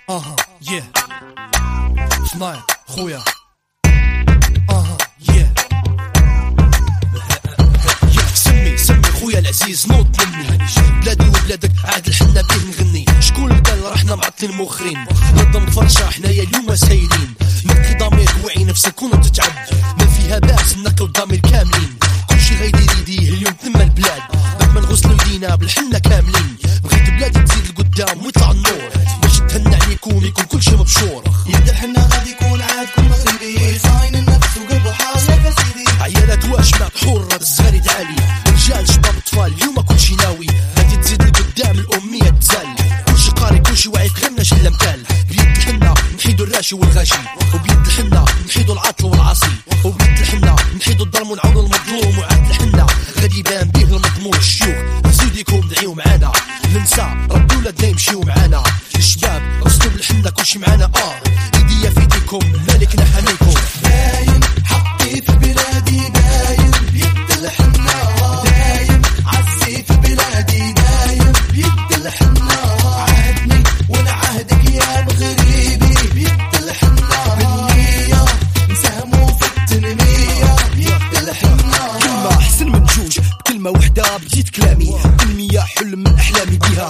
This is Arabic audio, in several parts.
صنايع خويا سمي خويا العزيز نوض مني بلادي وبلادك عاد الحنا بيه نغني. شكون اللي قال رحنا معطلين مؤخرين نظم فرشة حنايا اليوم سايرين. نقي ضمير وعي نفسك ونتتعب ما فيها باس نقي الضمير كاملين. كلشي غيدير يديه اليوم ثم البلاد بعد ما نغسلوا يدينا بالحنا كاملين. بغيت بلادي تزيد لقدام ويطلع النور باش تهنى عليكم يكون كلشي مبشور. يبدا الحنا غادي يكون عاد كل مغربي صاين النفس وقلبه حاضر يا سيدي. عيالات واشماك حور الصغاريد عالي رجال شباب اطفال اليوم كلشي ناوي غادي تزيد لقدام الاميه تزال. كلشي قاري كلشي واعي فهمنا شي الامثال. بيد الحنا نحيدو الراشي والغاشي وبيد الحنا نحيدو العاطل والعاصي وبيد الحنا نحيدو الظلم ونعاونو المظلوم. وعاد الحنا غادي يبان به المضمون. الشيوخ زيديكم دعيو معانا النساء ردوا ولادنا يمشيو معانا. الشباب رسلوا بالحنا كلشي معانا ايديا في ايديكم مالكنا حاميكم. باين حقي في بلادي باين بيد الحنا دايم عزي في بلادي دايم بيد الحنا. عهدني وانا عهدك يا مغربي بيد الحنا. بالنية نساهموا في التنمية بيد الحنا. كلمة أحسن من جوج بكلمة وحدة بديت كلامي. كلمية حلم من أحلامي بيها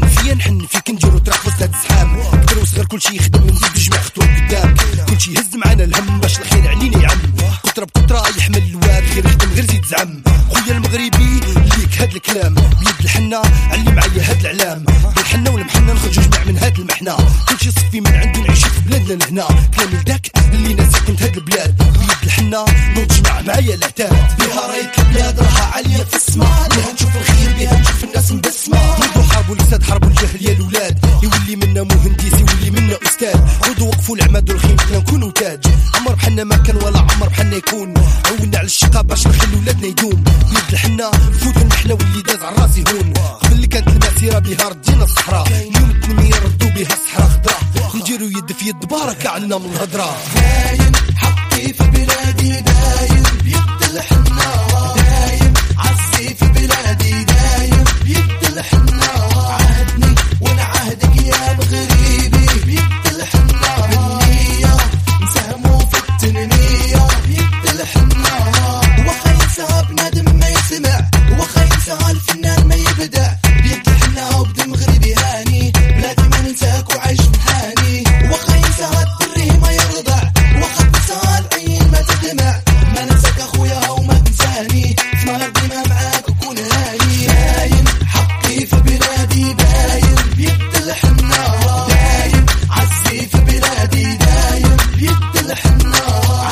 حن فيك نديرو طريق في وسط الزحام. كبر وصغر كلشي يخدم نزيد بجمع خطوة قدام. كلشي يهز معانا الهم باش الخير علينا يعم. قطرة بقطرة يحمل الواد غير يخدم غير زيد زعم. خويا المغربي ليك هاد الكلام بيد الحنا علي معايا هاد العلام. بالحنا والمحنة نخرجو جميع من هاد المحنة. كلشي صفي من عنده نعيش في بلادنا لهنا. كلامي لداك اللي ناسي كنت هاد البلاد بيد الحنا نوض جمع معايا العتاد. بها رايت البلاد راها عالية في السما. بها نشوف الخير بها نشوف الناس مبسمة. نوضو حاربوا الفساد حاربوا الجهل يا الولاد. يولي منا مهندس يولي منا استاذ. عودوا وقفوا العماد والخيم كنا نكونوا تاج. عمر بحنا ما كان ولا عمر بحنا يكون. عونا على الشقا باش نخلي ولادنا يدوم. بيد الحنا نفوتوا المحنة واللي داز على الراس يهون. قبل اللي كانت المسيرة بها ردينا الصحراء. اليوم التنمية ردوا بها الصحراء خضراء. نديروا يد في يد بركة عنا من الهضرة. باين حقي في بلادي باين بيد الحنا دايم عزي في بلادي دايم بيد الحنا. عهدني وانا عهدك يا مغربي بيد الحنا. بالنية نساهموا في التنمية بيد الحنا. وخا ينسى بنادم ما يسمع وخا ينسى الفنان ما يبدع. بيد الحنا وبدا مغربي هاني بلادي ما ننساك وعايش محاني. وخا ينسى الدري ما يرضع وخا تنسى العين ما تدمع. ما ننساك اخويا وما تنساني اسمع ديما معاك وكون هاني. باين حقي في بلادي باين بيد الحنا دايم عزي في بلادي دايم بيد الحنا.